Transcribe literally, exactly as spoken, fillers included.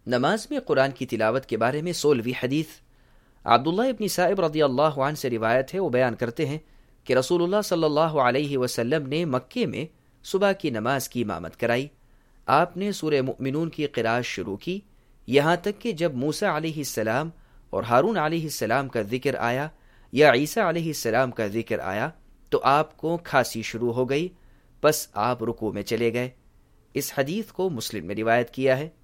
नमाज में कुरान की तिलावत के बारे में सोलहवीं हदीस। अब्दुल्लाह इब्न साइब रदियल्लाहु अन्हु से रिवायत है, वो बयान करते हैं कि रसूलुल्लाह सल्लल्लाहु अलैहि वसल्लम ने मक्के में सुबह की नमाज की इमामत कराई। आपने सूरह मुमिनून की क़िराअत शुरू की, यहाँ तक कि जब मूसा अलैहिस्सलाम और हारून अलैहिस्सलाम का जिक्र आया या ईसा अलैहिस्सलाम का जिक्र आया तो आपको खांसी शुरू हो गई, बस आप रुकू में चले गए। इस हदीस को मुस्लिम में रिवायत किया है।